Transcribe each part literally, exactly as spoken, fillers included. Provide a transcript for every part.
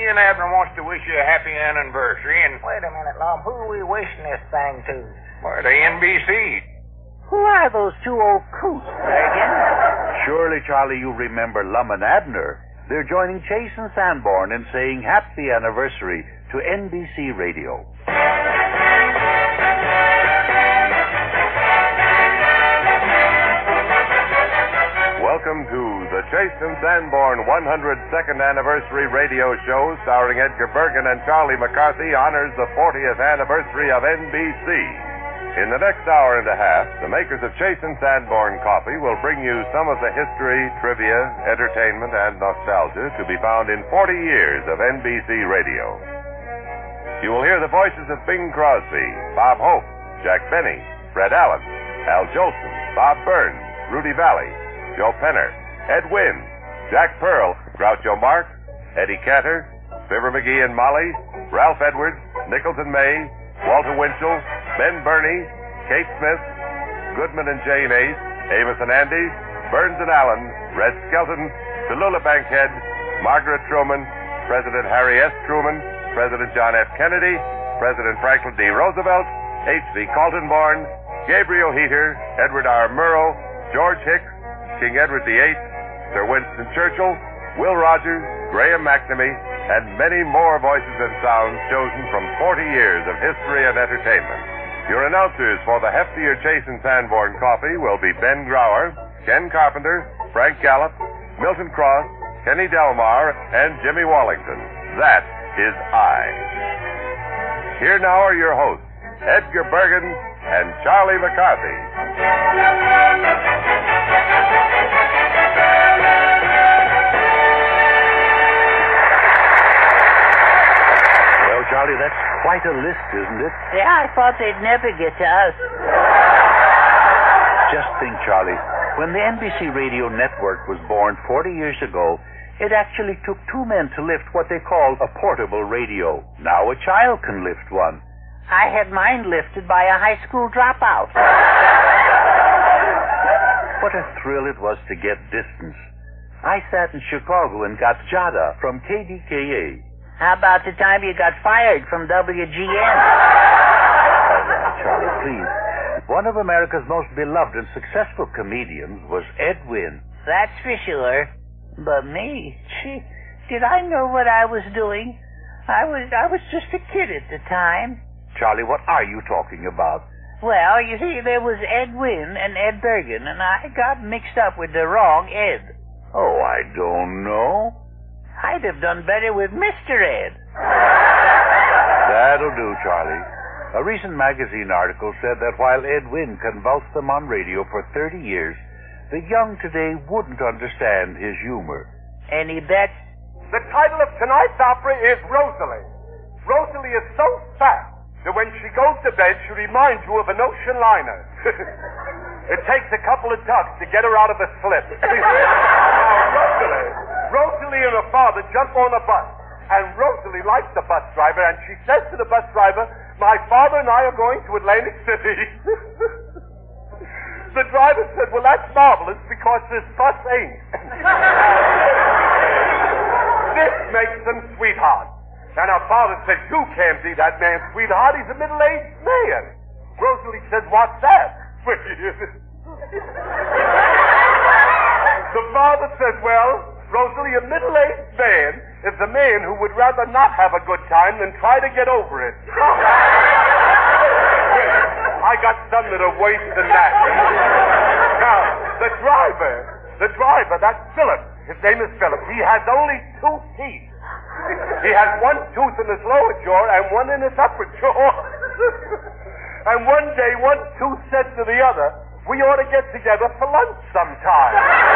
and Abner wants to wish you a happy anniversary, and... Wait a minute, Lum. Who are we wishing this thing to? Well, the N B C. Who are those two old coots, Bergen? Surely, Charlie, you remember Lum and Abner. They're joining Chase and Sanborn in saying happy anniversary to N B C Radio. Welcome to the Chase and Sanborn one hundred second Anniversary Radio Show starring Edgar Bergen and Charlie McCarthy honors the fortieth anniversary of N B C. In the next hour and a half, the makers of Chase and Sanborn Coffee will bring you some of the history, trivia, entertainment, and nostalgia to be found in forty years of N B C Radio. You will hear the voices of Bing Crosby, Bob Hope, Jack Benny, Fred Allen, Al Jolson, Bob Burns, Rudy Valley, Joe Penner, Ed Wynn, Jack Pearl, Groucho Marx, Eddie Cantor, Fibber McGee and Molly, Ralph Edwards, Nichols and May, Walter Winchell, Ben Burney, Kate Smith, Goodman and Jane Ace, Amos and Andy, Burns and Allen, Red Skelton, Tallulah Bankhead, Margaret Truman, President Harry S. Truman, President John F. Kennedy, President Franklin D. Roosevelt, H V Kaltenborn, Gabriel Heater, Edward R. Murrow, George Hicks, King Edward the Eighth, Sir Winston Churchill, Will Rogers, Graham McNamee, and many more voices and sounds chosen from forty years of history and entertainment. Your announcers for the heftier Chase and Sanborn Coffee will be Ben Grauer, Ken Carpenter, Frank Gallup, Milton Cross, Kenny Delmar, and Jimmy Wallington. That is I. Here now are your hosts, Edgar Bergen and Charlie McCarthy. Charlie, that's quite a list, isn't it? Yeah, I thought they'd never get to us. Just think, Charlie, when the N B C Radio Network was born forty years ago, it actually took two men to lift what they called a portable radio. Now a child can lift one. I had mine lifted by a high school dropout. What a thrill it was to get distance. I sat in Chicago and got Jada from K D K A. How about the time you got fired from W G N? All right, Charlie, please. One of America's most beloved and successful comedians was Ed Wynn. That's for sure. But me, gee, did I know what I was doing? I was I was just a kid at the time. Charlie, what are you talking about? Well, you see, there was Ed Wynn and Ed Bergen, and I got mixed up with the wrong Ed. Oh, I don't know. I'd have done better with Mister Ed. That'll do, Charlie. A recent magazine article said that while Ed Wynn convulsed them on radio for thirty years, the young today wouldn't understand his humor. Any bets? The title of tonight's opera is Rosalie. Rosalie is so fat that when she goes to bed, she reminds you of an ocean liner. It takes a couple of tugs to get her out of a slip. Now, Rosalie... Rosalie and her father jump on a bus, and Rosalie likes the bus driver, and she says to the bus driver, "My father and I are going to Atlantic City." The driver said, "Well, that's marvelous, because this bus ain't." This makes them sweethearts. And her father said, "You can't be that man's sweetheart. He's a middle-aged man." Rosalie says, "What's that?" The father says, "Well, Rosalie, a middle-aged man is a man who would rather not have a good time than try to get over it." I got some that are worse than that. Now, the driver, the driver, that's Philip. His name is Philip. He has only two teeth. He has one tooth in his lower jaw and one in his upper jaw. And one day, one tooth said to the other, "We ought to get together for lunch sometime."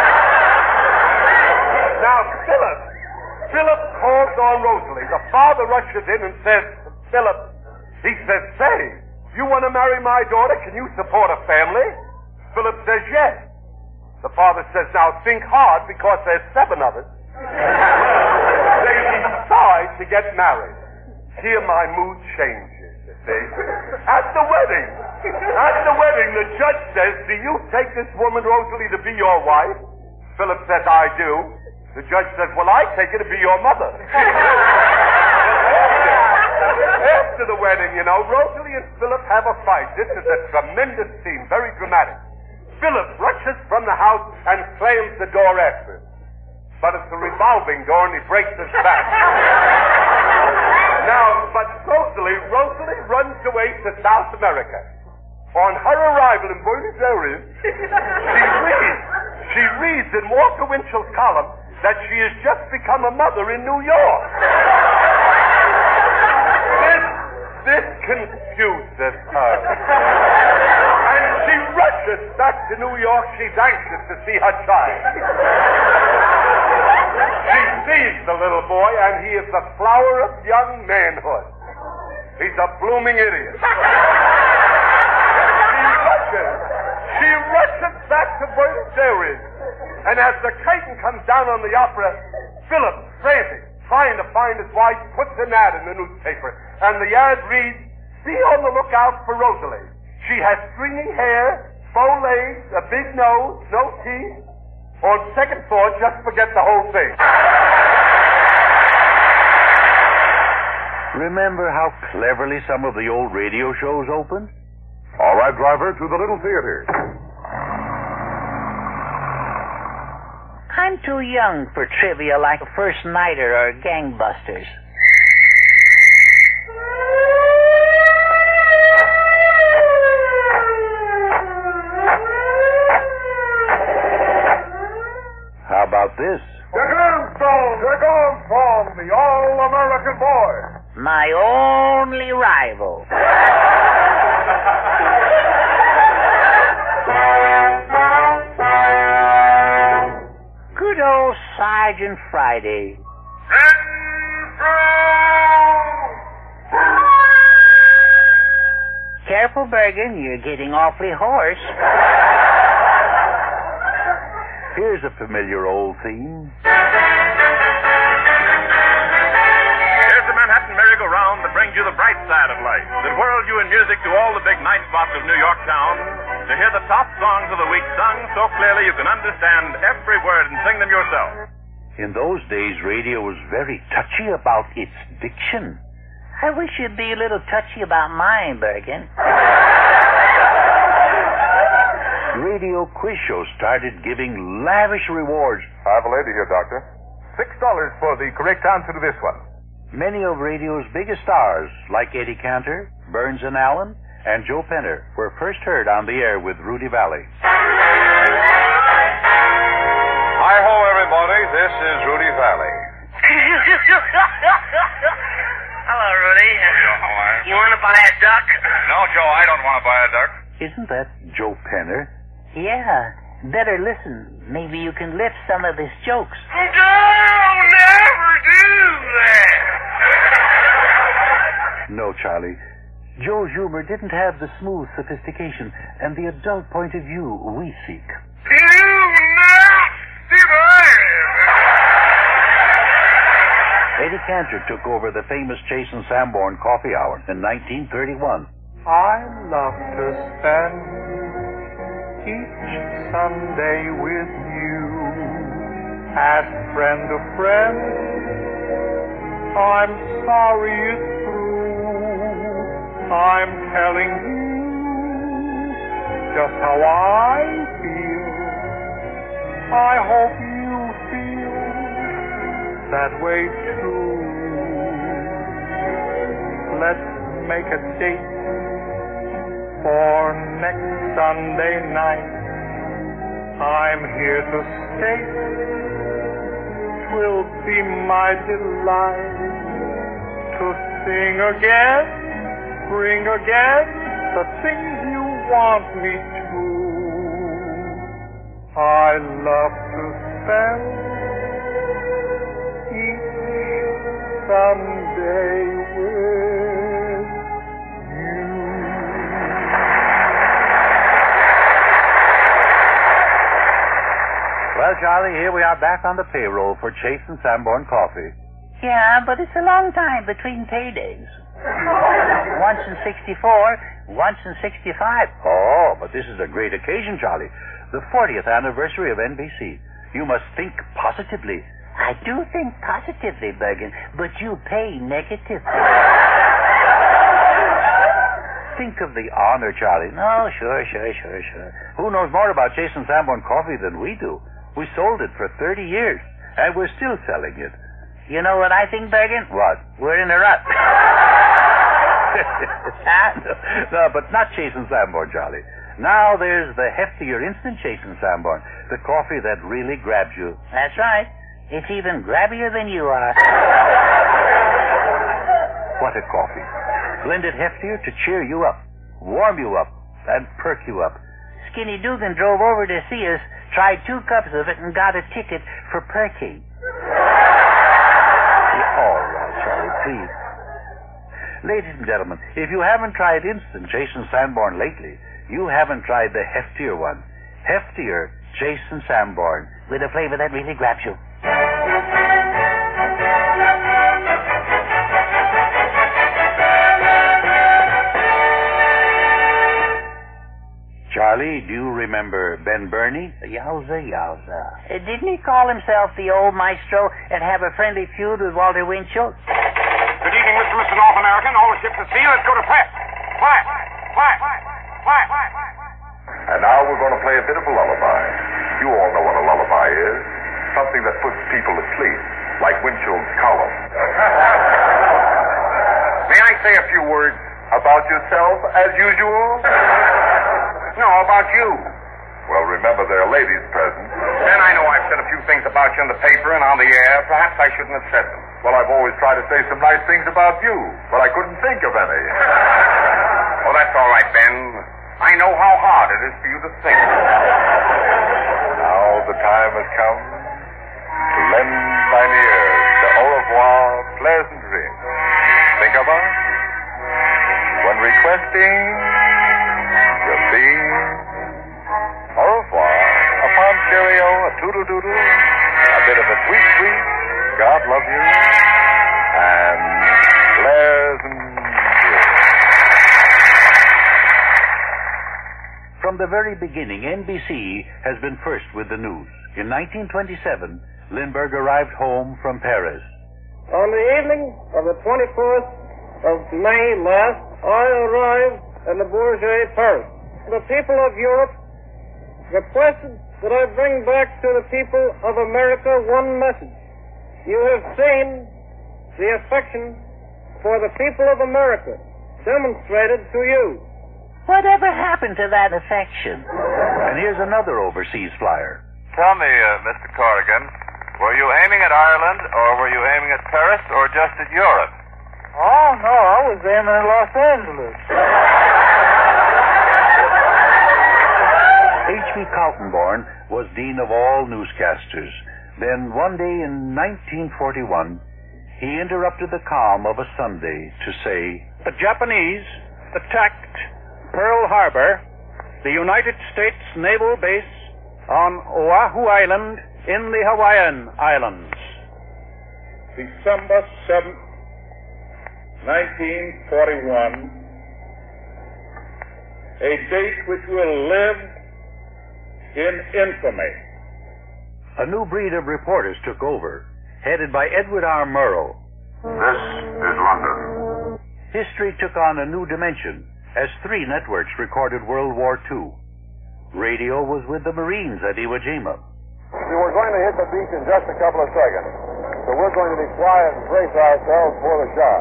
Now, Philip, Philip calls on Rosalie. The father rushes in and says, "Philip," he says, "say, you want to marry my daughter? Can you support a family?" Philip says, "Yes." The father says, "Now think hard, because there's seven of us." They decide to get married. Here my mood changes, you see. At the wedding, at the wedding, the judge says, "Do you take this woman, Rosalie, to be your wife?" Philip says, "I do." The judge says, "Well, I take her to be your mother." after the wedding, you know, Rosalie and Philip have a fight. This is a tremendous scene, very dramatic. Philip rushes from the house and slams the door after him. But it's a revolving door and he breaks his back. Now, but Rosalie, Rosalie runs away to South America. On her arrival in Buenos Aires, she reads, she reads in Walter Winchell's column that she has just become a mother in New York. This, this confuses her. And she rushes back to New York. She's anxious to see her child. She sees the little boy, and he is the flower of young manhood. He's a blooming idiot. She rushes. She rushes back to Buenos Aires. And as the curtain comes down on the opera, Philip, frantic, trying to find his wife, puts an ad in the newspaper. And the ad reads, "Be on the lookout for Rosalie. She has stringy hair, bow legs, a big nose, no teeth. On second thought, just forget the whole thing." Remember how cleverly some of the old radio shows opened? All right, driver, to the little theater. I'm too young for trivia like a First Nighter or Gangbusters. How about this? Here Armstrong, here Armstrong, the all-American boy. My only rival. Good old Sergeant Friday. Careful, Bergen, you're getting awfully hoarse. Here's a familiar old theme. Here's the Manhattan merry-go-round that brings you the bright side of life, that whirls you in music to all the big night spots of New York town, to hear the top songs of the week sung so clearly you can understand every word and sing them yourself. In those days, radio was very touchy about its diction. I wish you'd be a little touchy about mine, Bergen. Radio quiz shows started giving lavish rewards. I have a lady here, Doctor. Six dollars for the correct answer to this one. Many of radio's biggest stars, like Eddie Cantor, Burns and Allen, and Joe Penner, were first heard on the air with Rudy Valley. Hi-ho, everybody. This is Rudy Valley. Hello, Rudy. Joe, how are you? You want to buy a duck? No, Joe, I don't want to buy a duck. Isn't that Joe Penner? Yeah, better listen. Maybe you can lift some of his jokes. No, never do that. No, Charlie. Joe's humor didn't have the smooth sophistication and the adult point of view we seek. You nasty man. Eddie Cantor took over the famous Chase and Sanborn Coffee Hour in nineteen thirty-one. I love to spend each Sunday with you as friend to friend. I'm sorry it's true. I'm telling you just how I feel. I hope you feel that way too. Let's make a date for next Sunday night. I'm here to state 'twill be my delight to sing again, bring again the things you want me to. I love to spend each Sunday with you. Well, Charlie, here we are back on the payroll for Chase and Sanborn Coffee. Yeah, but it's a long time between paydays. Once in sixty-four, once in sixty-five. Oh, but this is a great occasion, Charlie. The fortieth anniversary of N B C. You must think positively. I do think positively, Bergen, but you pay negatively. think of the honor, Charlie. No, sure, sure, sure, sure. Who knows more about Jason Sanborn coffee than we do? We sold it for thirty years, and we're still selling it. You know what I think, Bergen? What? We're in a rut. no, but not Jason Sanborn, Charlie. Now there's the heftier instant Jason Sanborn, the coffee that really grabs you. That's right. It's even grabbier than you are. What a coffee. Blended heftier to cheer you up, warm you up, and perk you up. Skinny Dugan drove over to see us, tried two cups of it, and got a ticket for perking. All right, Charlie, please. Ladies and gentlemen, if you haven't tried instant Jason Sanborn lately, you haven't tried the heftier one. Heftier Jason Sanborn. With a flavor that really grabs you. Charlie, do you remember Ben Burney? Yowza, yowza. Uh, didn't he call himself the old maestro and have a friendly feud with Walter Winchell? Good evening, Mister Mister North American. All the ships at sea. Let's go to press. Fly, fly, fly, fly. And now we're going to play a bit of a lullaby. You all know what a lullaby is. Something that puts people to sleep, like Winchell's column. May I say a few words? About yourself, as usual? No, about you. Well, remember, there are ladies present. Ben, I know I've said a few things about you in the paper and on the air. Perhaps I shouldn't have said them. Well, I've always tried to say some nice things about you, but I couldn't think of any. Oh, that's all right, Ben. I know how hard it is for you to think. Now the time has come to lend thine ear to Au revoir, pleasant dreams. Think about it when requesting your theme. Au revoir, upon stereo, a toodle-doodle, a bit of a tweet-tweet, God love you, and pleasant dreams. From the very beginning, N B C has been first with the news. In nineteen twenty-seven, Lindbergh arrived home from Paris. On the evening of the twenty-fourth of May last, I arrived in the Bourget, Paris. The people of Europe requested that I bring back to the people of America one message. You have seen the affection for the people of America demonstrated to you. Whatever happened to that affection? And here's another overseas flyer. Tell me, uh, Mister Corrigan, were you aiming at Ireland, or were you aiming at Paris, or just at Europe? Oh, no, I was aiming at Los Angeles. H B Kaltenborn was dean of all newscasters. Then one day in nineteen forty-one, he interrupted the calm of a Sunday to say, The Japanese attacked Pearl Harbor, the United States Naval Base on Oahu Island in the Hawaiian Islands. December seventh, nineteen forty-one, a date which will live in infamy. A new breed of reporters took over, headed by Edward R. Murrow. This is London. History took on a new dimension as three networks recorded World War Two. Radio was with the Marines at Iwo Jima. See, we're going to hit the beach in just a couple of seconds, so we're going to be quiet and brace ourselves for the shot.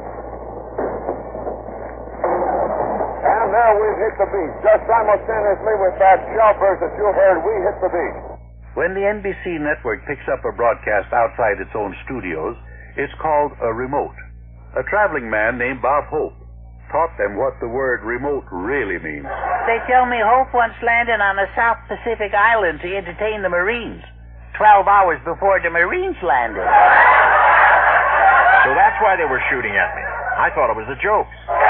And now we've hit the beach. Just simultaneously with that shell burst that you heard, we hit the beach. When the N B C network picks up a broadcast outside its own studios, it's called a remote. A traveling man named Bob Hope taught them what the word remote really means. They tell me Hope once landed on a South Pacific island to entertain the Marines. Twelve hours before the Marines landed. So that's why they were shooting at me. I thought it was a joke.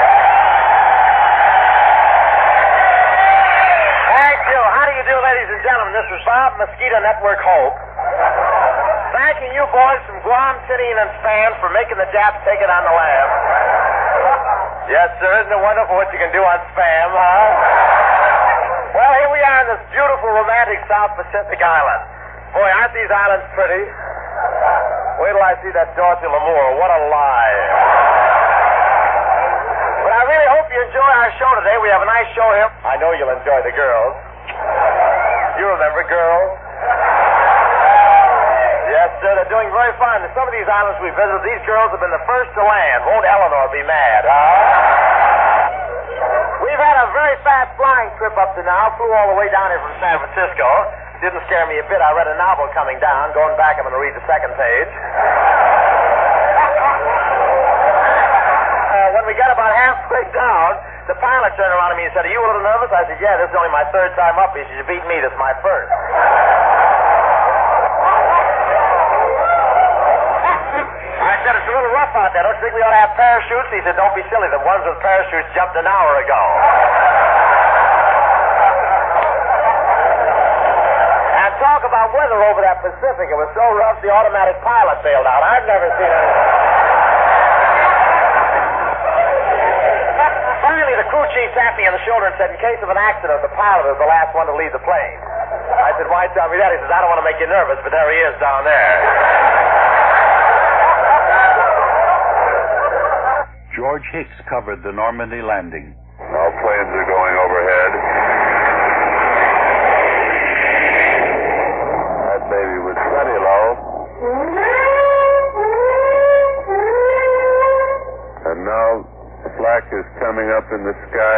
Thank you. How do you do, ladies and gentlemen? This is Bob Mosquito Network Hope. Thanking you boys from Guam City and Span for making the Japs take it on the lam. Yes, sir. Isn't it wonderful what you can do on Spam, huh? Well, here we are in this beautiful, romantic South Pacific island. Boy, aren't these islands pretty? Wait till I see that Dorothy Lamour. What a lie. But I really hope you enjoy our show today. We have a nice show here. I know you'll enjoy the girls. You remember girls? Yes, sir. They're doing very fine. In some of these islands we visited, these girls have been the first to land. Won't Eleanor be mad, huh? We've had a very fast flying trip up to now. Flew all the way down here from San Francisco. Didn't scare me a bit. I read a novel coming down. Going back, I'm going to read the second page. uh, when we got about halfway down, the pilot turned around to me and said, "Are you a little nervous?" I said, "Yeah, this is only my third time up." He said, "You beat me. This is my first." I said, "It's a little rough out there. Don't you think we ought to have parachutes?" He said, "Don't be silly. The ones with parachutes jumped an hour ago." And talk about weather over that Pacific. It was so rough the automatic pilot bailed out. I've never seen anything. Finally, the crew chief tapped me on the shoulder and said, "In case of an accident, the pilot is the last one to leave the plane." I said, "Why tell me that?" He says, "I don't want to make you nervous, but there he is down there." George Hicks covered the Normandy landing. All planes are going overhead. That baby was plenty low. And now the flak is coming up in the sky.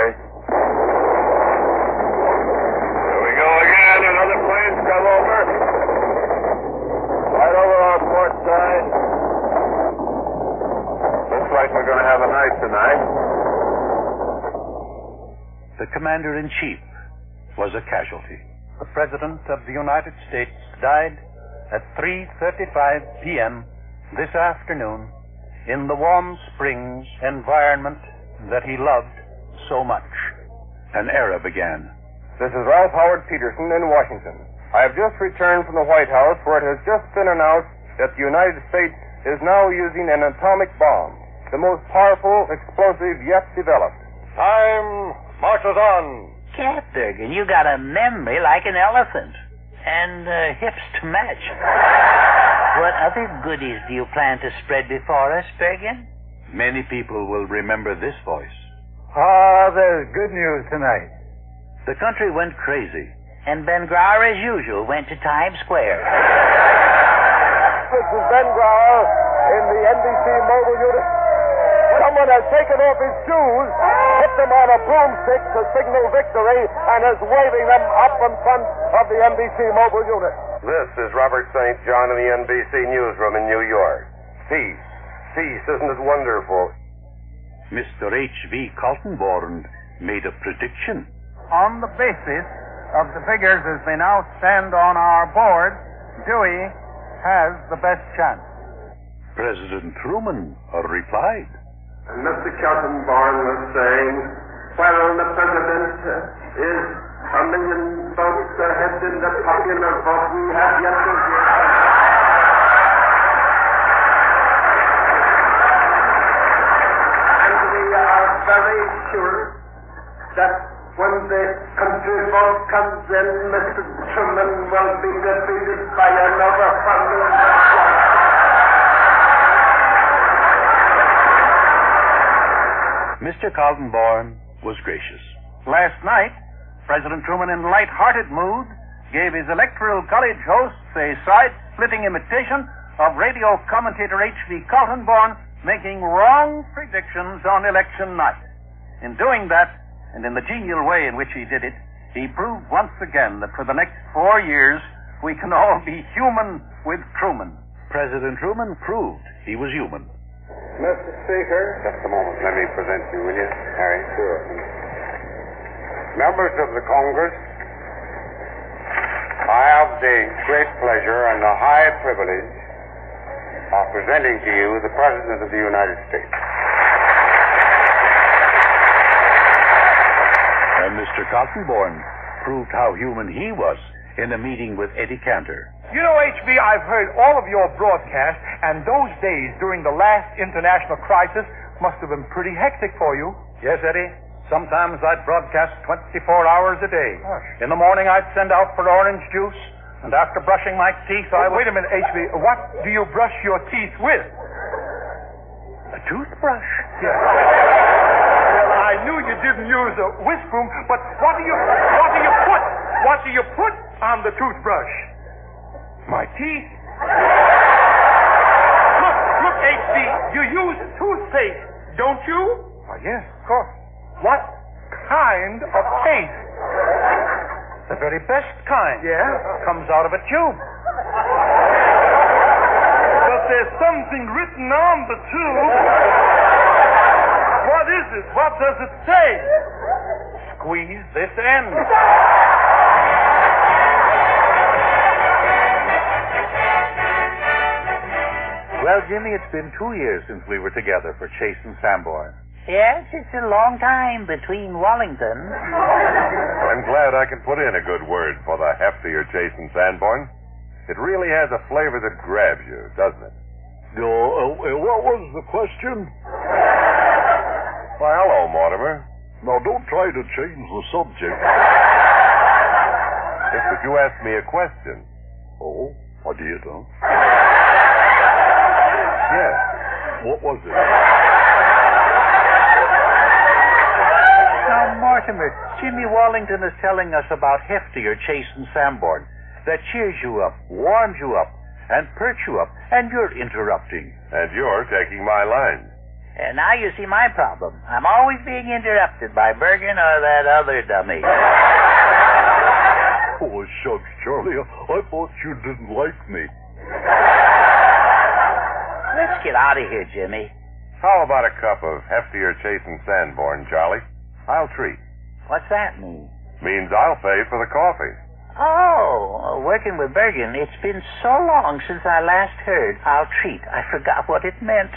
Here we go again. Another plane's come over. Right over our port side. Looks like we're going to have a night tonight. The commander-in-chief was a casualty. The President of the United States died at three thirty-five p.m. this afternoon in the Warm Springs environment that he loved so much. An era began. This is Ralph Howard Peterson in Washington. I have just returned from the White House, where it has just been announced that the United States is now using an atomic bomb, the most powerful explosive yet developed. Time marches on. Captain, you got a memory like an elephant. And uh, hips to match. What other goodies do you plan to spread before us, Bergen? Many people will remember this voice. Ah, there's good news tonight. The country went crazy. And Ben Grauer, as usual, went to Times Square. This is Ben Grauer in the N B C mobile unit. Someone has taken off his shoes, put them on a broomstick to signal victory, and is waving them up in front of the N B C mobile unit. This is Robert Saint John in the N B C newsroom in New York. Peace. Peace, isn't it wonderful? Mister H V Kaltenborn made a prediction. On the basis of the figures as they now stand on our board, Dewey has the best chance. President Truman replied. And Mister Kaltenborn was saying, well, the president is a million votes ahead in the popular vote. We have yet to get. And we are very sure that when the country vote comes in, Mister Truman will be defeated by an overwhelming majority. Mister Kaltenborn was gracious. Last night, President Truman, in light-hearted mood, gave his Electoral College hosts a side-splitting imitation of radio commentator H V Kaltenborn making wrong predictions on election night. In doing that, and in the genial way in which he did it, he proved once again that for the next four years, we can all be human with Truman. President Truman proved he was human. Mister Speaker. Just a moment. Let me present you, will you, Harry? Sure. Members of the Congress, I have the great pleasure and the high privilege of presenting to you the President of the United States. And Mister Kaltenborn proved how human he was in a meeting with Eddie Cantor. You know, H B, I've heard all of your broadcasts, and those days during the last international crisis must have been pretty hectic for you. Yes, Eddie. Sometimes I'd broadcast twenty-four hours a day. Gosh. In the morning, I'd send out for orange juice, and after brushing my teeth, I would... Wait a minute, H B. What do you brush your teeth with? A toothbrush. Yes. Well, I I knew you didn't use a whisk broom, but what do you what do you put? What do you put on the toothbrush? My teeth. Look, look, H C, you use toothpaste, don't you? Oh, yes, of course. What kind of paste? The very best kind. Yeah? Comes out of a tube. But there's something written on the tube. What is it? What does it say? Squeeze this end. Well, Jimmy, it's been two years since we were together for Chase and Sanborn. Yes, it's a long time between Wallingtons. I'm glad I can put in a good word for the heftier Chase and Sanborn. It really has a flavor that grabs you, doesn't it? No, uh, uh, what was the question? Why, hello, Mortimer. Now, don't try to change the subject. Yes, but you asked me a question. Oh, I did, huh? Yes. What was it? Now, Mortimer, Jimmy Wallington is telling us about heftier Chase and Sanborn that cheers you up, warms you up, and perks you up, and you're interrupting. And you're taking my line. And now you see my problem. I'm always being interrupted by Bergen or that other dummy. Oh, shucks, Charlie. I thought you didn't like me. Let's get out of here, Jimmy. How about a cup of heftier Chase and Sanborn, Charlie? I'll treat. What's that mean? Means I'll pay for the coffee. Oh, working with Bergen. It's been so long since I last heard I'll treat. I forgot what it meant.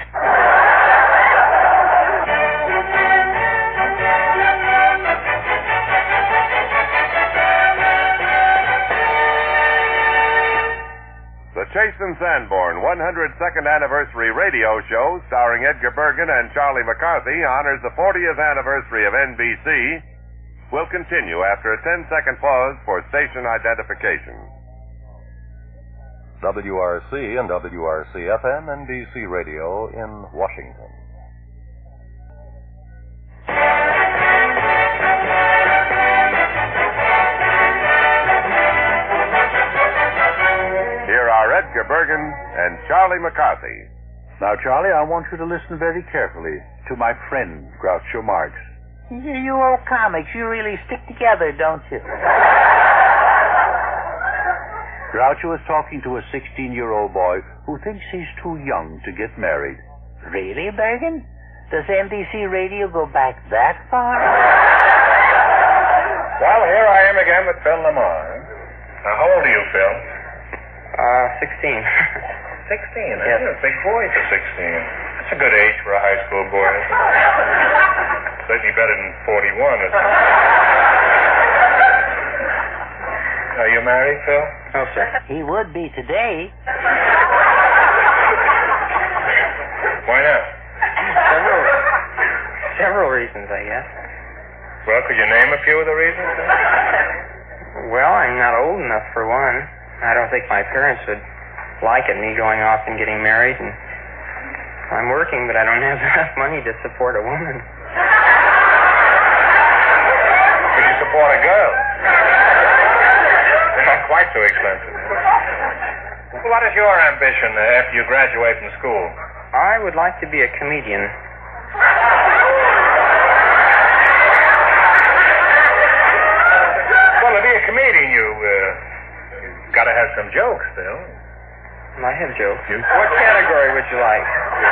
The Chase and Sanborn one hundred second Anniversary Radio Show, starring Edgar Bergen and Charlie McCarthy, honors the fortieth anniversary of N B C, will continue after a ten-second pause for station identification. W R C and W R C F M N B C Radio in Washington. Here are Edgar Bergen and Charlie McCarthy. Now, Charlie, I want you to listen very carefully to my friend, Groucho Marx. You, you old comics, you really stick together, don't you? Groucho is talking to a sixteen-year-old boy who thinks he's too young to get married. Really, Bergen? Does N B C Radio go back that far? Well, here I am again with Phil Lamar. Now, how old are you, Phil? Uh, sixteen. sixteen? Yes. You're a big boy for sixteen. That's a good age for a high school boy. Certainly better than forty-one, isn't it? Are you married, Phil? No, sir. He would be today. Why not? Several, several reasons, I guess. Well, could you name a few of the reasons? Well, I'm not old enough, for one. I don't think my parents would like it, me going off and getting married. And I'm working, but I don't have enough money to support a woman. Could you support a girl? They're not quite so expensive. What is your ambition uh, after you graduate from school? I would like to be a comedian. Well, to be a comedian, you, uh, you've got to have some jokes, Phil. I have jokes. You... What category would you like?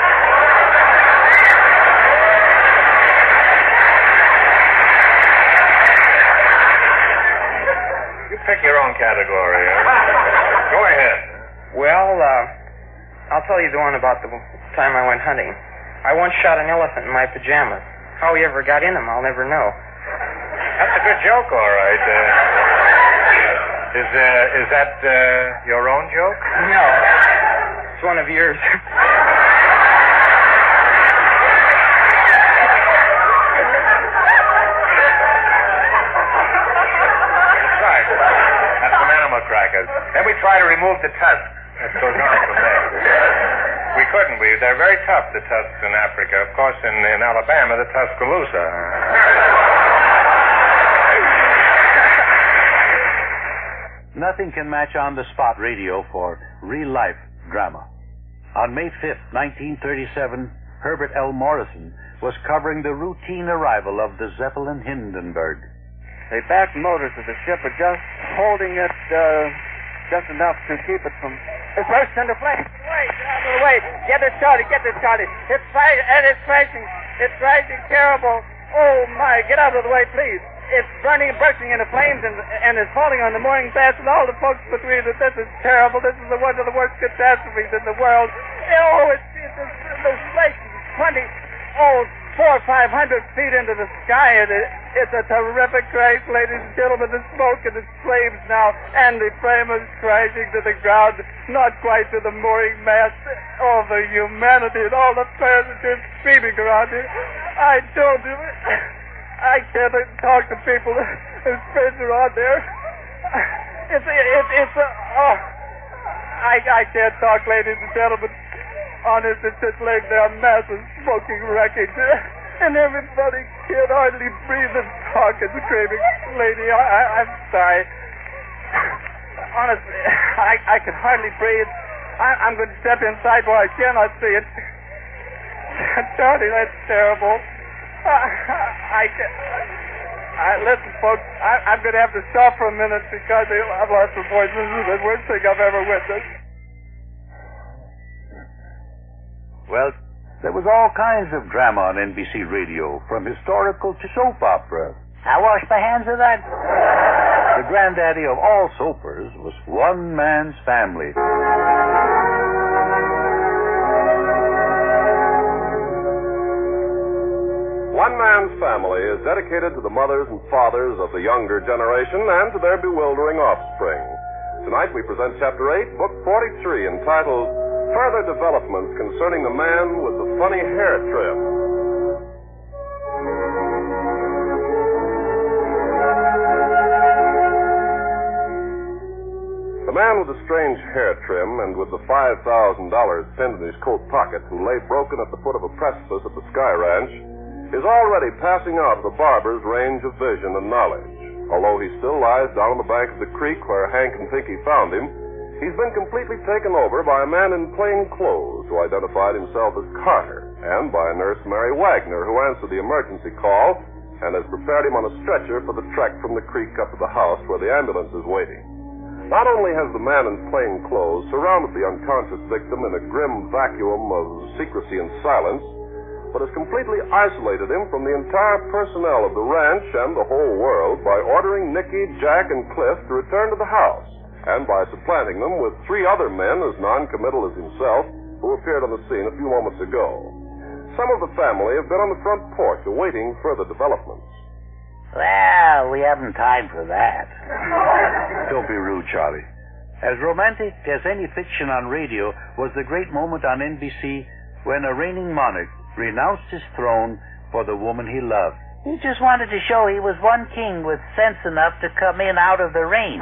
You pick your own category. Huh? Go ahead. Well, uh, I'll tell you the one about the time I went hunting. I once shot an elephant in my pajamas. How he ever got in them, I'll never know. That's a good joke, all right. Uh, is uh, is that uh, your own joke? No. It's one of yours. Right. That's some animal crackers. Then we try to remove the tusks. That goes on from there. We couldn't, we. They're very tough, the tusks in Africa. Of course, in, in Alabama, the Tuscaloosa. Nothing can match on-the-spot radio for real-life drama. On May fifth, nineteen thirty-seven, Herbert L. Morrison was covering the routine arrival of the Zeppelin Hindenburg. The back motors of the ship are just holding it uh, just enough to keep it from... It's burst into flames. Wait, get out of the way. Get it started, get it started. It's fighting, and it's crashing. It's crashing terrible. Oh, my, get out of the way, please. It's burning and bursting into flames and, and it's falling on the mooring mast and all the folks between it. This is terrible. This is the one of the worst catastrophes in the world. Oh, it's, it's, it's the flakes, twenty, oh, four or five hundred feet into the sky. And it, it's a terrific crash, ladies and gentlemen. The smoke and the flames now, and the frame is crashing to the ground, not quite to the mooring mast. All the humanity and all the passengers screaming around it. I don't... I can't talk to people whose friends are on there. It's, it, it's, uh, oh, I, I can't talk, ladies and gentlemen. Honest, it's just laying there, a mass of smoking wreckage. And everybody can't hardly breathe and talk and screaming. Lady, I, I, I'm sorry. Honestly, I, I can hardly breathe. I, I'm going to step inside where I cannot see it. Charlie, that's terrible. I, I, I, listen, folks, I, I'm going to have to stop for a minute because I've lost my voice. This is the worst thing I've ever witnessed. Well, there was all kinds of drama on N B C Radio, from historical to soap opera. I wash my hands of that. The granddaddy of all soapers was One Man's Family. One Man's Family is dedicated to the mothers and fathers of the younger generation and to their bewildering offspring. Tonight we present Chapter eight, Book forty-three, entitled Further Developments Concerning the Man with the Funny Hair Trim. The man with the strange hair trim and with the five thousand dollars pinned in his coat pocket, who lay broken at the foot of a precipice at the Sky Ranch, is already passing out of the barber's range of vision and knowledge. Although he still lies down on the bank of the creek where Hank and Pinky found him, he's been completely taken over by a man in plain clothes who identified himself as Carter, and by Nurse Mary Wagner, who answered the emergency call and has prepared him on a stretcher for the trek from the creek up to the house where the ambulance is waiting. Not only has the man in plain clothes surrounded the unconscious victim in a grim vacuum of secrecy and silence, but has completely isolated him from the entire personnel of the ranch and the whole world by ordering Nicky, Jack, and Cliff to return to the house, and by supplanting them with three other men as non-committal as himself, who appeared on the scene a few moments ago. Some of the family have been on the front porch awaiting further developments. Well, we haven't time for that. Don't be rude, Charlie. As romantic as any fiction on radio was the great moment on N B C when a reigning monarch renounced his throne for the woman he loved. He just wanted to show he was one king with sense enough to come in out of the rain.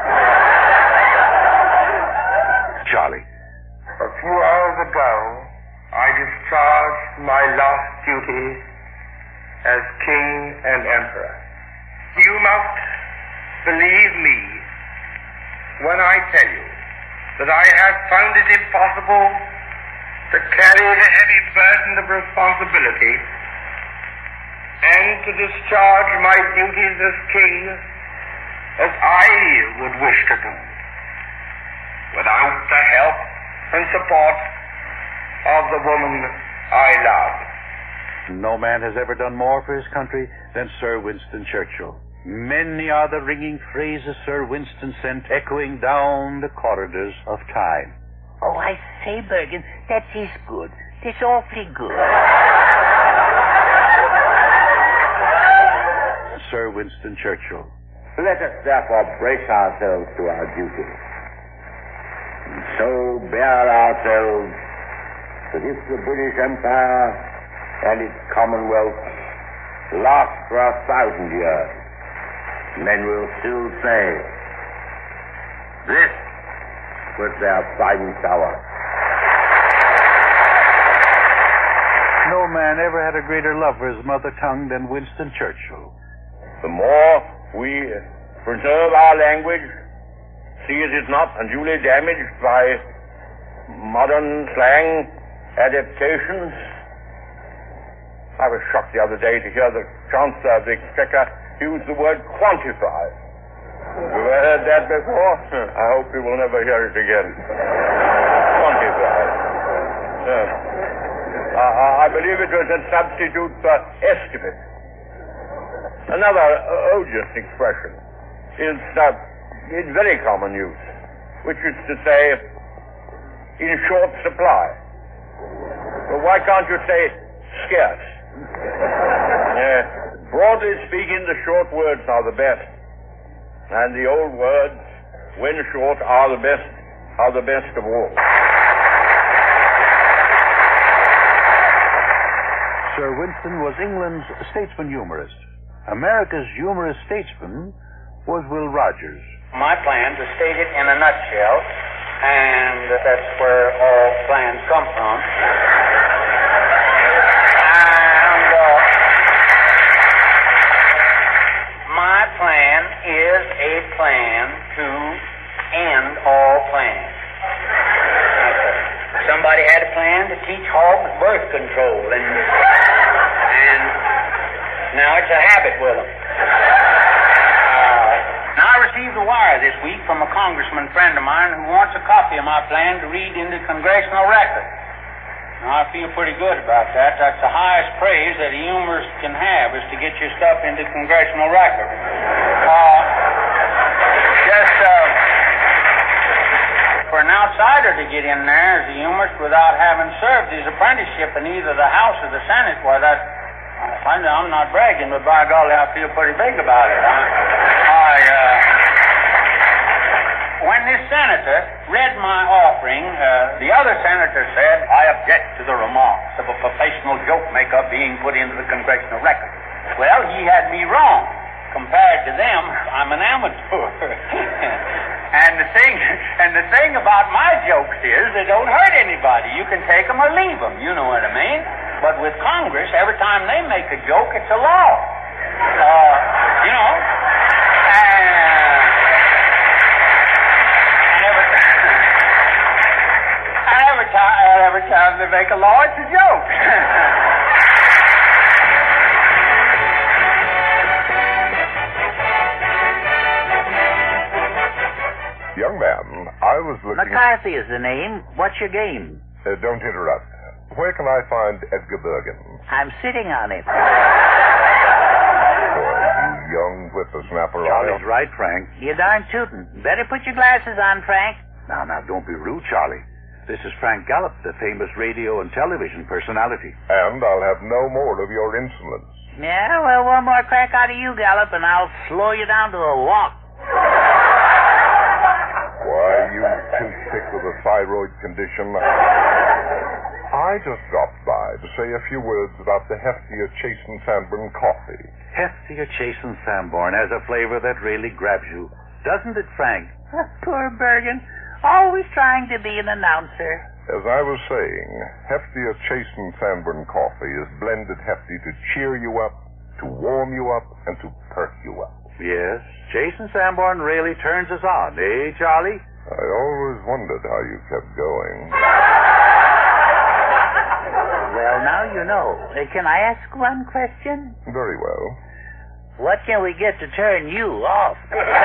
Charlie. A few hours ago, I discharged my last duty as king and emperor. You must believe me when I tell you that I have found it impossible to carry the heavy burden of responsibility and to discharge my duties as king as I would wish to do without the help and support of the woman I love. No man has ever done more for his country than Sir Winston Churchill. Many are the ringing phrases Sir Winston sent echoing down the corridors of time. Oh, I say, Bergen, that is good. That's awfully good. Sir Winston Churchill. Let us therefore brace ourselves to our duty, and so bear ourselves that if the British Empire and its Commonwealth last for a thousand years, men will still say, this was their finest hour. No man ever had a greater love for his mother tongue than Winston Churchill. The more we preserve our language See it is not unduly damaged by modern slang adaptations. I was shocked the other day to hear the Chancellor of the Exchequer use the word quantify. Have you ever heard that before? I hope you will never hear it again. Quantify. Yes. Uh, I believe it was a substitute for estimate. Another uh, odious expression is uh, in very common use, which is to say, in short supply. Well, why can't you say scarce? uh, broadly speaking, the short words are the best, and the old words, when short, are the best, are the best of all. Sir Winston was England's statesman humorist. America's humorous statesman was Will Rogers. My plan, to state it in a nutshell, and that's where all plans come from. And uh, my plan is a plan to end all plans. Somebody had a plan to teach hogs birth control, and and now it's a habit with them. Uh, now I received a wire this week from a congressman friend of mine who wants a copy of my plan to read in the congressional record. Now I feel pretty good about that. That's the highest praise that a humorist can have, is to get your stuff into congressional record. Uh, just uh, for an outsider to get in there as a humorist without having served his apprenticeship in either the House or the Senate, well, that, I know I'm not bragging, but by golly, I feel pretty big about it. I, I uh, when this senator read my offering, uh, the other senator said, I object to the remarks of a professional joke maker being put into the congressional record. Well, he had me wrong. Compared to them, I'm an amateur. And the thing, and the thing about my jokes is they don't hurt anybody. You can take them or leave them. You know what I mean? But with Congress, every time they make a joke, it's a law. Uh, you know. And every time, and every time, every time they make a law, it's a joke. Young man, I was looking... McCarthy is the name. What's your game? Uh, don't interrupt. Where can I find Edgar Bergen? I'm sitting on it. Boy, you young whippersnapper. Charlie's right, Frank. You're darn tootin'. Better put your glasses on, Frank. Now, now, don't be rude, Charlie. This is Frank Gallup, the famous radio and television personality. And I'll have no more of your insolence. Yeah, well, one more crack out of you, Gallup, and I'll slow you down to a walk. Why, you toothpick with a thyroid condition. I just dropped by to say a few words about the heftier Chase and Sanborn coffee. Heftier Chase and Sanborn has a flavor that really grabs you. Doesn't it, Frank? Poor Bergen. Always trying to be an announcer. As I was saying, heftier Chase and Sanborn coffee is blended hefty to cheer you up, to warm you up, and to perk you up. Yes, Jason Sanborn really turns us on, eh, Charlie? I always wondered how you kept going. Well, now you know. Uh, can I ask one question? Very well. What can we get to turn you off?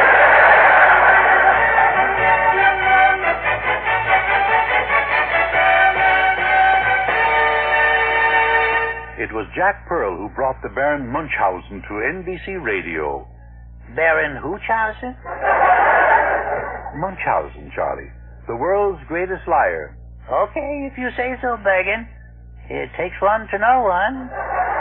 It was Jack Pearl who brought the Baron Munchausen to N B C Radio. Baron Hoochhausen? Munchausen, Charlie. The world's greatest liar. Okay, if you say so, Bergen. It takes one to know one.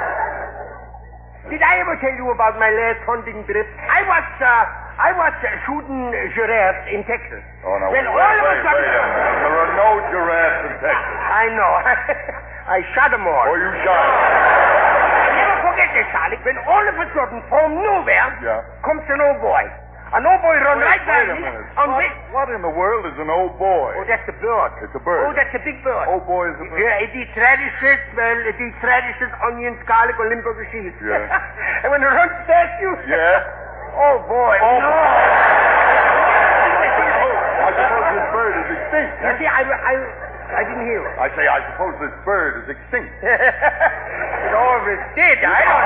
Did I ever tell you about my last hunting trip? I was, uh, I was uh, shooting giraffes in Texas. Oh, no. Well, wait, all of a wait, sudden... wait a minute. There are no giraffes in Texas. I know. I shot them all. Oh, you shot them. Never forget this, Charlie. When all of a sudden, from nowhere, yeah. comes an old boy. An old boy run wait, right by wait a me. minute. On What, this. what in the world is an old boy? Oh, that's a bird. It's a bird. Oh, that's a big bird. Old boy is a bird. Yeah, it is traditions, well, it is traditions, onions, garlic, or Limburger cheese. Yeah. And when it runs past you... Yeah? Oh, boy. Oh. No. Oh. suppose this bird is extinct. You see, I, I, I didn't hear it. I say, I suppose this bird is extinct. It always did. I don't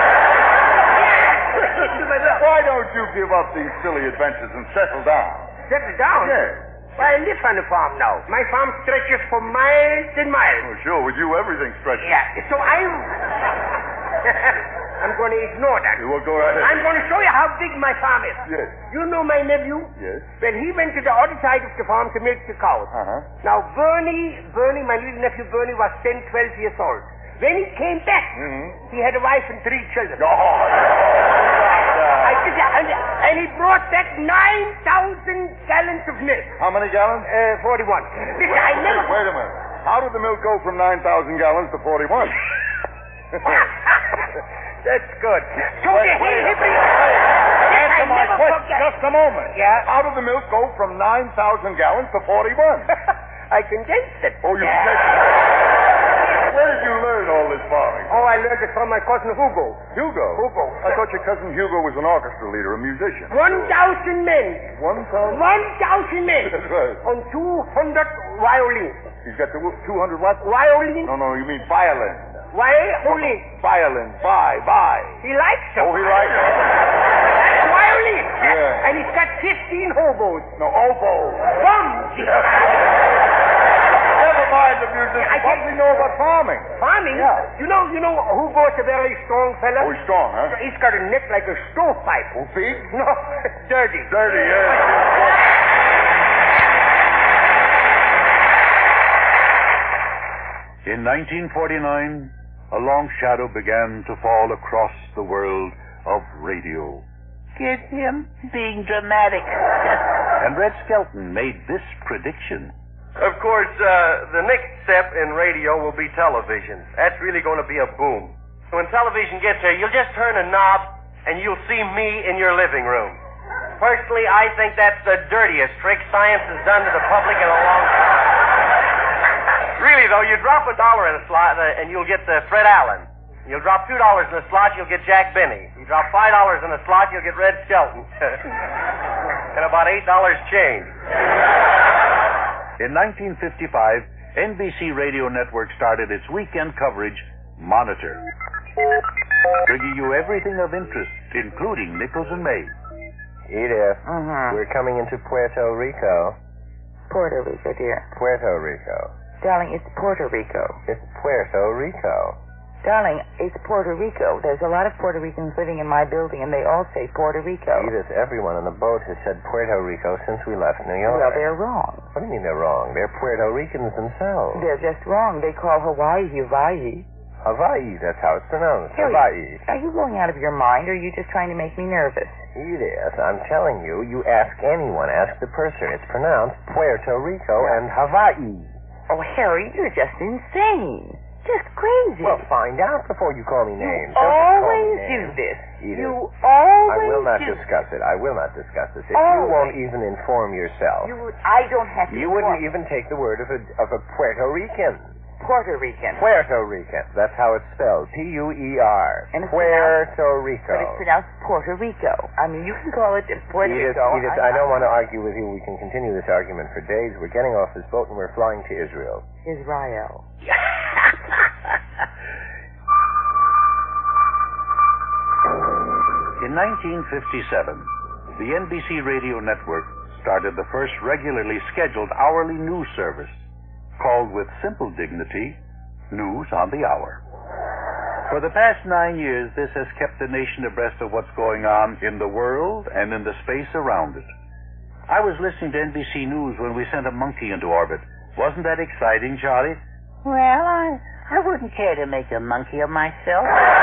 Why don't you give up these silly adventures and settle down? Settle down? Yes. Well, I live on the farm now. My farm stretches for miles and miles. Oh, sure. With you, everything stretches. Yeah, so I'm... I'm going to ignore that. You will go right ahead. I'm going to show you how big my farm is. Yes. You know my nephew? Yes. Well, he went to the other side of the farm to milk the cows. Uh-huh. Now, Bernie, Bernie, my little nephew Bernie was ten, twelve years old. When he came back, Mm-hmm. he had a wife and three children. Oh, I did that, and, and he brought back nine thousand gallons of milk. How many gallons? Uh, forty-one. Listen, I never... Wait a minute. How did the milk go from nine thousand gallons to forty-one? That's good. So Wait, the wait, hippie... Answer my never question. forget. Just a moment. Yeah? How did the milk go from nine thousand gallons to forty-one? I condensed it. Oh, you condensed it. Where did you learn all this farming? Oh, I learned it from my cousin Hugo. Hugo? Hugo. I thought your cousin Hugo was an orchestra leader, a musician. One thousand men. One thousand? One thousand men. That's right. On two hundred violins. He's got the two hundred what? Violins? No, no, you mean violin. Violin. Violin. Bye, bye. He likes them. Oh, he likes them. That's violin. Yeah. And he's got fifteen hobos. No, oboe. Bums. Never mind the music. I What do we know about farming? Farming? Yeah. You know, you know, Hugo's a very strong fella. Oh, he's strong, huh? He's got a neck like a stovepipe. Oh, big? No, dirty. Dirty, yeah. In nineteen forty-nine, a long shadow began to fall across the world of radio. Get him being dramatic. And Red Skelton made this prediction. Of course, uh, the next step in radio will be television. That's really going to be a boom. When television gets here, you'll just turn a knob and you'll see me in your living room. Personally, I think that's the dirtiest trick science has done to the public in a long time. Really, though, you drop a dollar in a slot uh, and you'll get uh, Fred Allen. You'll drop two dollars in a slot, you'll get Jack Benny. You drop five dollars in a slot, you'll get Red Skelton. And about eight dollars change. In nineteen fifty-five, N B C Radio Network started its weekend coverage, Monitor, bringing you everything of interest, including Nichols and May. Edith, Uh-huh. we're coming into Puerto Rico. Puerto Rico, dear. Puerto Rico. Darling, it's Puerto Rico. It's Puerto Rico. Darling, it's Puerto Rico. There's a lot of Puerto Ricans living in my building, and they all say Puerto Rico. Edith, everyone on the boat has said Puerto Rico since we left New York. Well, they're wrong. What do you mean they're wrong? They're Puerto Ricans themselves. They're just wrong. They call Hawaii Hawaii. Hawaii, that's how it's pronounced. Harry, Hawaii. are you going out of your mind, or are you just trying to make me nervous? Edith, I'm telling you, you ask anyone, ask the purser. It's pronounced Puerto Rico and Hawaii. Oh, Harry, you're just insane. Just crazy. Well, find out before you call me names. You Don't always just call me do names. this. Edith, You always I will not do. discuss it. I will not discuss this. If you Always. won't even inform yourself, You would, I don't have to. you wouldn't inform- even take the word of a of a Puerto Rican. Puerto Rican. Puerto Rican. That's how it's spelled. P U E R. And it's Puerto Rico. But it's pronounced Puerto Rico. I mean, you can call it Puerto Edith, Rico. Edith, I don't want to argue with you. We can continue this argument for days. We're getting off this boat and we're flying to Israel. Israel. In nineteen fifty-seven, the N B C Radio Network started the first regularly scheduled hourly news service, called with simple dignity, News on the Hour. For the past nine years, this has kept the nation abreast of what's going on in the world and in the space around it. I was listening to N B C News when we sent a monkey into orbit. Wasn't that exciting, Charlie? Well, I I wouldn't care to make a monkey of myself.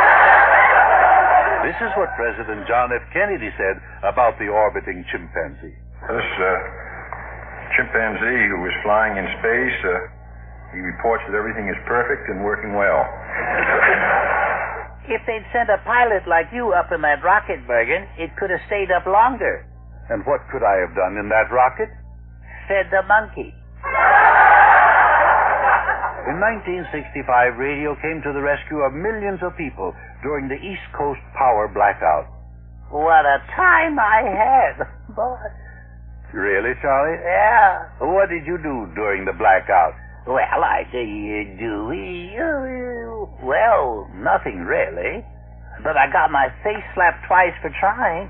This is what President John F. Kennedy said about the orbiting chimpanzee. This uh, chimpanzee who was flying in space, uh, he reports that everything is perfect and working well. If they'd sent a pilot like you up in that rocket, Bergen, it could have stayed up longer. And what could I have done in that rocket? Fed the monkey. In nineteen sixty-five, radio came to the rescue of millions of people during the East Coast power blackout. What a time I had. Boy. Really, Charlie? Yeah. What did you do during the blackout? Well, I say, uh, Dewey, uh, well, nothing really. But I got my face slapped twice for trying.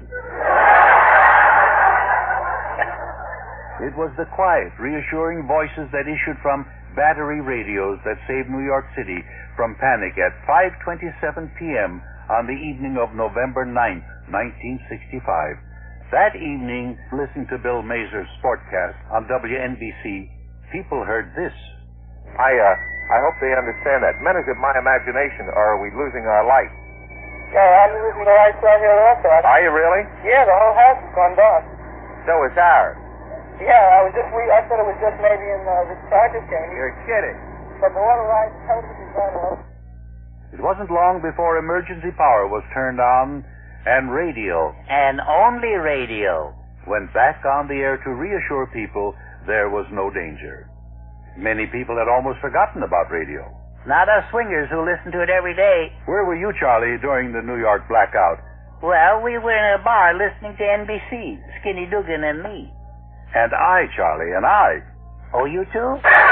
It was the quiet, reassuring voices that issued from battery radios that saved New York City from panic at five twenty-seven p.m. on the evening of November ninth, nineteen sixty-five. That evening, listening to Bill Mazur's Sportcast on W N B C, people heard this. I, uh, I hope they understand that. Men, is it my imagination, or are we losing our light? Yeah, I'm losing the lights right here also. Are you really? Yeah, the whole house has gone dark. So is ours. Yeah, I was just, re- I thought it was just maybe in uh, the Chargers game. You're kidding. But the water lights, television's gone off. It wasn't long before emergency power was turned on and radio, And only radio. went back on the air to reassure people there was no danger. Many people had almost forgotten about radio. Not us swingers who listen to it every day. Where were you, Charlie, during the New York blackout? Well, we were in a bar listening to N B C, Skinny Dugan and me. And I, Charlie, and I. Oh, you too?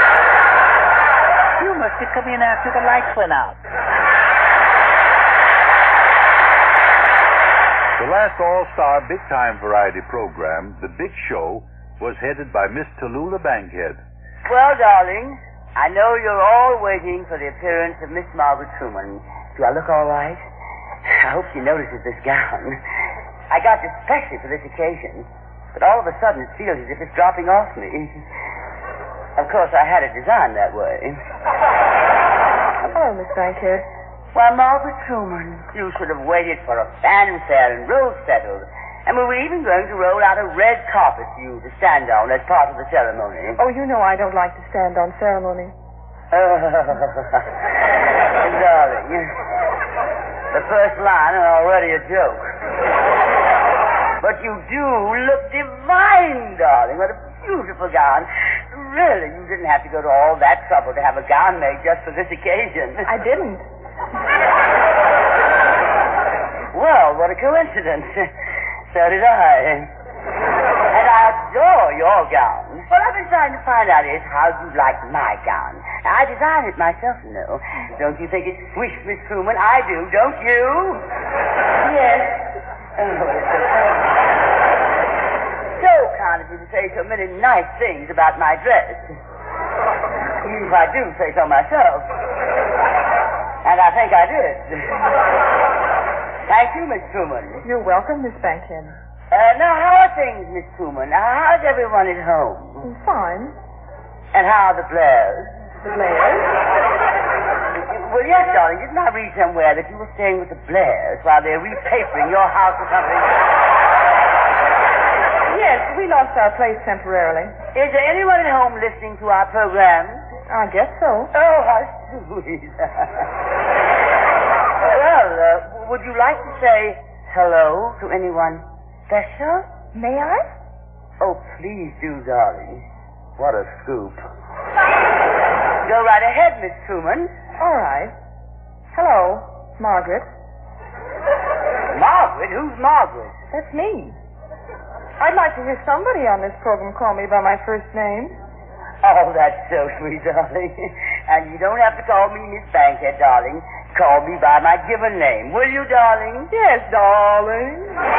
You must have come in after the lights went out. The last all-star big-time variety program, The Big Show, was headed by Miss Tallulah Bankhead. Well, darling, I know you're all waiting for the appearance of Miss Margaret Truman. Do I look all right? I hope she notices this gown. I got it especially for this occasion, but all of a sudden it feels as if it's dropping off me. Of course, I had it designed that way. Hello, Miss Bankhead. Why, Margaret Truman, you should have waited for a fanfare and rose settled. And we were even going to roll out a red carpet for you to stand on as part of the ceremony. Oh, you know I don't like to stand on ceremony. Oh, darling, the first line is already a joke. But you do look divine, darling. What a beautiful gown. Really, you didn't have to go to all that trouble to have a gown made just for this occasion. I didn't. Well, what a coincidence. So did I. And I adore your gown. What I've been trying to find out is how you like my gown. I designed it myself, you know. Don't you think it's swish, Miss Truman? I do, don't you? Yes. Oh, it's so kind. So kind of you to say so many nice things about my dress. If I do say so myself. And I think I did. Thank you, Miss Truman. You're welcome, Miss Bankhead. Uh, now, how are things, Miss Truman? Now, how's everyone at home? Fine. And how are the Blairs? The Blairs? Well, yes, darling. Didn't I read somewhere that you were staying with the Blairs while they're repapering your house or something? Yes, we lost our place temporarily. Is there anyone at home listening to our program? I guess so. Oh, how sweet. Well, uh, would you like to say hello to anyone special? May I? Oh, please do, darling. What a scoop. Go right ahead, Miss Truman. All right. Hello, Margaret. Margaret? Who's Margaret? That's me. I'd like to hear somebody on this program call me by my first name. Oh, that's so sweet, darling. And you don't have to call me Miss Bankhead, darling. Call me by my given name. Will you, darling? Yes, darling.